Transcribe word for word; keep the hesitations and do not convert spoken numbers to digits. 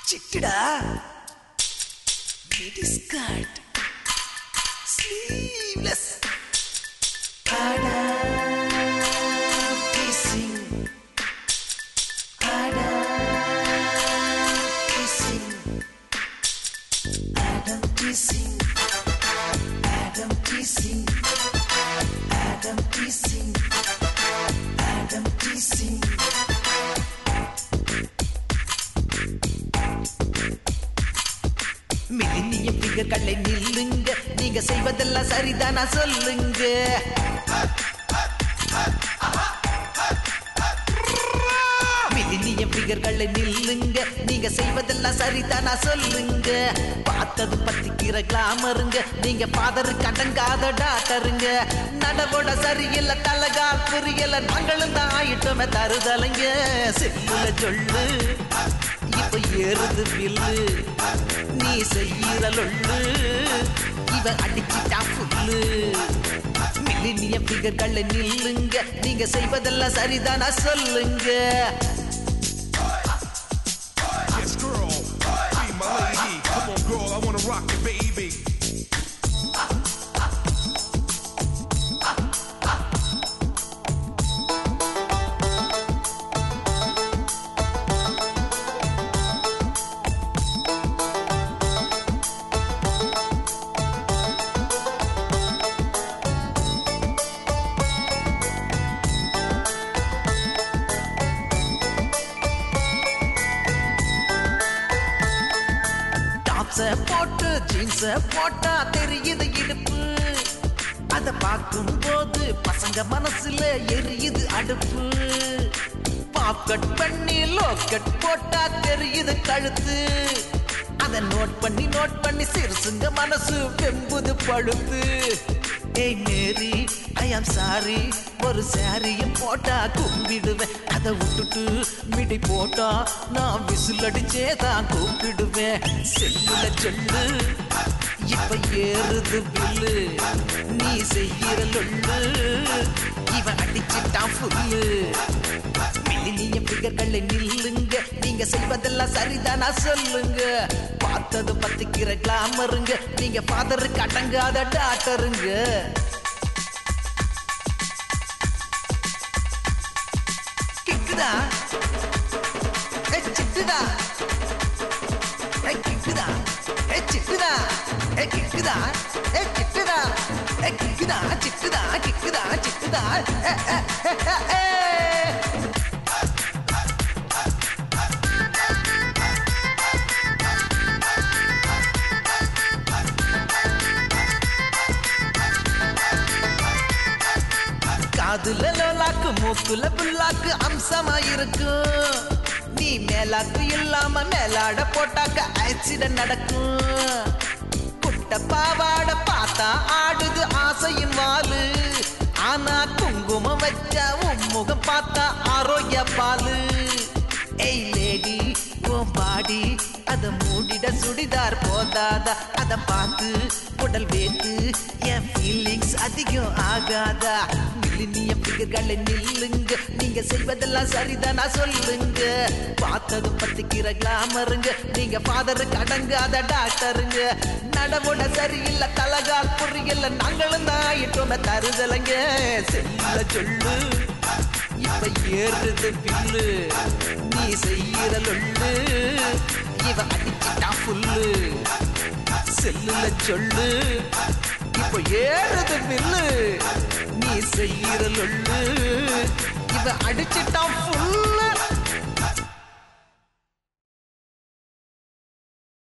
சிட்டுடா midi skirt sleeveless ஆடா kissing ஆடா kissing Adam kissing Adam kissing Adam kissing Adam kissing millennium பிகர்களை நில்லுங்க நீங்க செய்வதெல்லாம் சரிதானா சொல்லுங்க மில்லினியம் பிகர்களை நில்லுங்க நீங்க செய்வதெல்லாம் சரிதானா சொல்லுங்க பார்த்தது பத்திக்கிற கிளாமருங்க நீங்க பாதருக்கு அடங்காத டாக்டருங்க நடவோட சரியில்லை தலகால் புரியல நாங்களும் தான் ஆயிட்டோமே தருதலைங்க செல்லுல சொல்லு இப்ப ஏறுது பில்லு நீ செய்யற லொள்ளு இவ அடிச்சிட்டா புல்லு மில்லினியம் பிகர்களை நில்லுங்க நீங்க செய்வதெல்லாம் சரிதானா சொல்லுங்க Yes, girl, be my lady. Come on, girl, I wanna rock it, baby. போட்டு ஜீன்ஸ் போட்டா தெரியுது இடுப்பு அத பார்க்கும் போது பசங்க மனசுல எரியுது அடுப்பு பாப்கட் பண்ணி லோக்கட் போட்டா தெரியுது கழுத்து அத நோட் பண்ணி நோட் பண்ணி சிறுசுங்க மனசு வெம்புது பழுத்து ஏய் மேரி ஐ ஆம் சாரி ஒரு சாரியும் போட்டா கும்பிடுவேன் அதை விட்டுட்டு மிடி போட்டா நான் விசில் அடிச்சே தான் கூப்பிடுவேன் செல்லுல சொல்லு இப்ப ஏறுது பில்லு நீ செய்யற லொள்ளு இவன் அடிச்சிட்டான் புல்லு மில்லினியம் பிகர்களை நில்லுங்க நீங்க செய்வதெல்லாம் சரிதானா சொல்லுங்க பார்த்தது பத்திக்கிற கிளாமருங்க நீங்க ஃபாதருக்கு அடங்காத டாக்டருங்க கிக்குதா ஏ சிட்டுடா ஏ கிக்குதா ஏ சிட்டுடா ஏ கிக்குதா ஏ சிட்டுடா ஏ கிக்குதா சிட்டுடா கிக்குதா சிட்டுடா ஏ ஏ ஏ காதுல லோலாக்கு மூக்குல புல்லாக்கு அம்சமா இருக்கும் நீ மேலாக்கு இல்லாம மேலாட போட்டாக்க ஆக்சிடென்ட் நடக்கும் குட்ட பாவாட பார்த்தா ஆடுது ஆசையின் வாலு ஆனா குங்குமம் வச்சா உன் முகம் பார்த்தா ஆரோக்கிய பாலு ஏய் லேடி உன் பாடி அத மூடிட சுடிதார் போதாதா அத பார்த்து உடல் வேத்து என் ஃபீலிங்ஸ் அதிகம் ஆகாதா மில்லினியம் பிகர்களை நில்லுங்க நீங்க செய்வதெல்லாம் சரிதானா சொல்லுங்க பார்த்தது பத்திக்கிற கிளாமருங்க நீங்க ஃபாதருக்கு அடங்காத டாக்டருங்க நடவோட சரியில்லை தலகால் புரியல நாங்களும் தான் ஆயிட்டோமே தருதலைங்க செல்ல சொல்லு இப்ப ஏறுது பில்லு நீ செய்யற லொள்ளு இவ அடிச்சிட்டா புல்லு செல்லுல சொல்லு இப்ப ஏறுது பில்லு நீ செய்யற லொள்ளு இவ அடிச்சிட்டா புல்லு